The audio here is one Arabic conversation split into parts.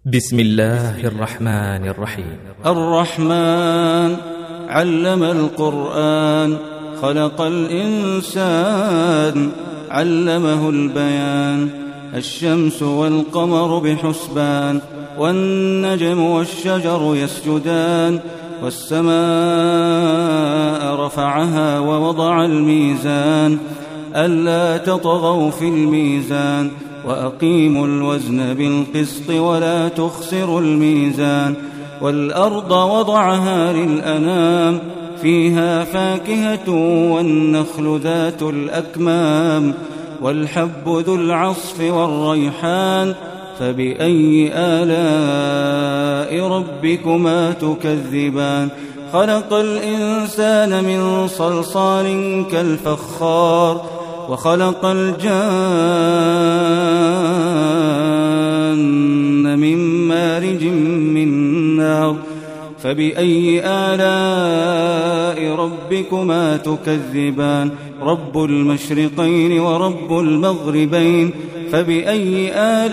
بسم الله الرحمن الرحيم. الرحمن علم القرآن، خلق الإنسان، علمه البيان. الشمس والقمر بحسبان، والنجم والشجر يسجدان. والسماء رفعها ووضع الميزان، ألا تطغوا في الميزان، وأقيموا الوزن بالقسط ولا تخسروا الميزان. والأرض وضعها للأنام، فيها فاكهة والنخل ذات الأكمام، والحب ذو العصف والريحان. فبأي آلاء ربكما تكذبان؟ خلق الإنسان من صلصال كالفخار، وخلق الجان من مارج من نار. فبأي آلاء ربكما تكذبان؟ رب المشرقين ورب المغربين. فبأي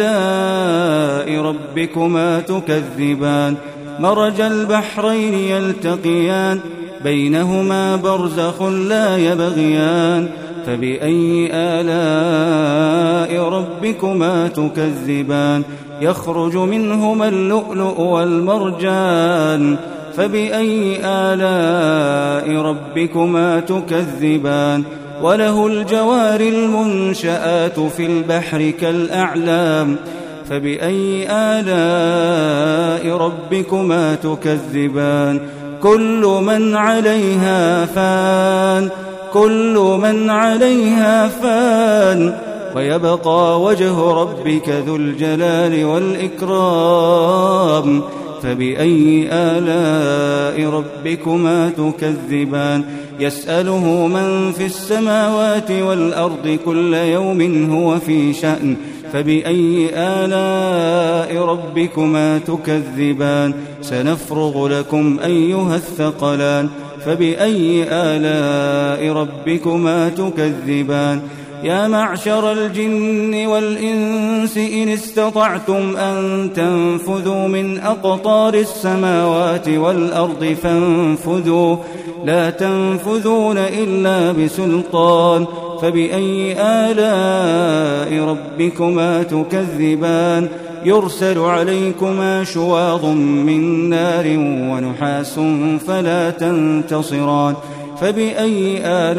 آلاء ربكما تكذبان؟ مرج البحرين يلتقيان، بينهما برزخ لا يبغيان. فبأي آلاء ربكما تكذبان؟ يخرج منهما اللؤلؤ والمرجان. فبأي آلاء ربكما تكذبان؟ وله الجوار المنشآت في البحر كالأعلام. فبأي آلاء ربكما تكذبان؟ كل من عليها فان، كل من عليها فان، ويبقى وجه ربك ذو الجلال والإكرام. فبأي آلاء ربكما تكذبان؟ يسأله من في السماوات والأرض كل يوم هو في شأن. فبأي آلاء ربكما تكذبان؟ سنفرغ لكم أيها الثقلان. فبأي آلاء ربكما تكذبان؟ يا معشر الجن والإنس إن استطعتم أن تنفذوا من أقطار السماوات والأرض فانفذوا، لا تنفذون إلا بسلطان. فبأي آلاء ربكما تكذبان؟ يرسل عليكما شواظ من نار ونحاس فلا تنتصران. فبأي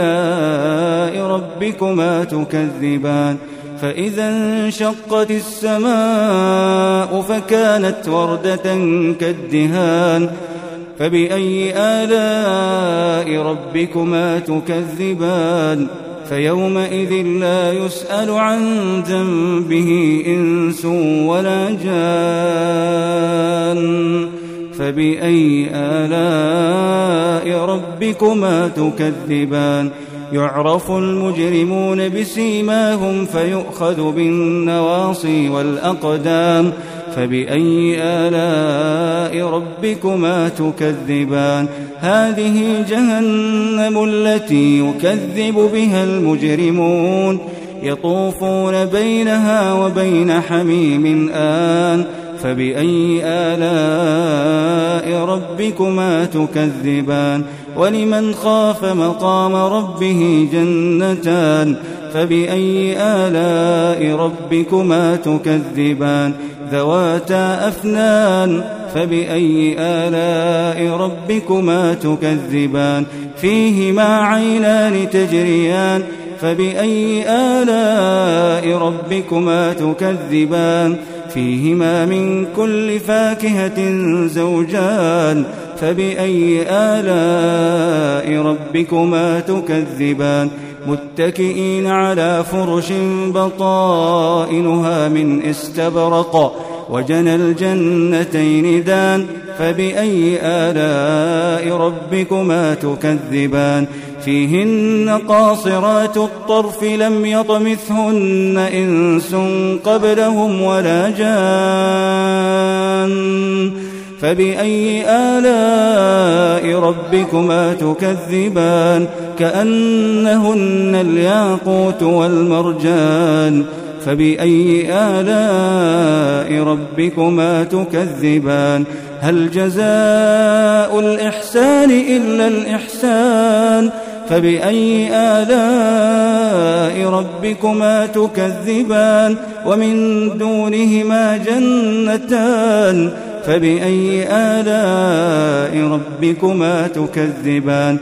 آلاء ربكما تكذبان؟ فإذا انشقت السماء فكانت وردة كالدهان. فبأي آلاء ربكما تكذبان؟ فيومئذ لا يسأل عن ذنبه إنس ولا جان. فبأي آلاء ربكما تكذبان؟ يعرف المجرمون بسيماهم فيؤخذ بالنواصي والأقدام. فبأي آلاء ربكما تكذبان؟ هذه جهنم التي يكذب بها المجرمون، يطوفون بينها وبين حميم آن. فبأي آلاء ربكما تكذبان؟ ولمن خاف مقام ربه جنتان. فبأي آلاء ربكما تكذبان؟ ذواتا أفنان. فبأي آلاء ربكما تكذبان؟ فيهما عينان تجريان. فبأي آلاء ربكما تكذبان؟ فيهما من كل فاكهة زوجان. فبأي آلاء ربكما تكذبان؟ متكئين على فرش بطائنها من استبرق، وجنى الجنتين دان. فبأي آلاء ربكما تكذبان؟ فيهن قاصرات الطرف لم يطمثهن إنس قبلهم ولا جان. فبأي آلاء ربكما تكذبان؟ كأنهن الياقوت والمرجان. فبأي آلاء ربكما تكذبان هل جزاء الإحسان إلا الإحسان فبأي آلاء ربكما تكذبان ومن دونهما جنتان فبأي آلاء ربكما تكذبان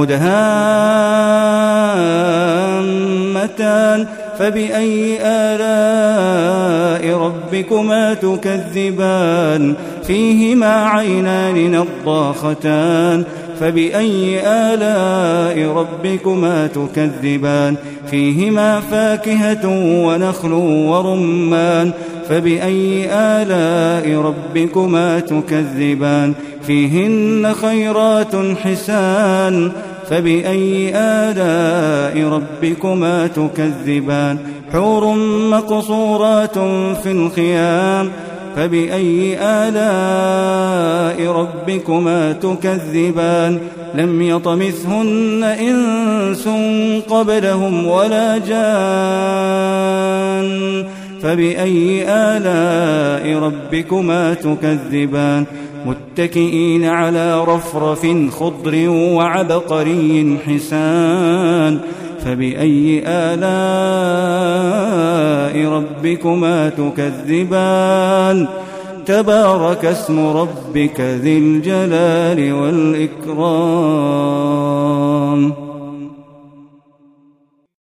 مدهامتان فبأي آلاء ربكما تكذبان فيهما عينان نضاختان فبأي آلاء ربكما تكذبان فيهما فاكهة ونخل ورمان فبأي آلاء ربكما تكذبان فيهن خيرات حسان فبأي آلاء ربكما تكذبان حور مقصورات في الخيام فبأي آلاء ربكما تكذبان لم يطمثهن إنس قبلهم ولا جان فبأي آلاء ربكما تكذبان متكئين على رفرف خضر وعبقري حسان فبأي آلاء ربكما تكذبان تبارك اسم ربك ذي الجلال والإكرام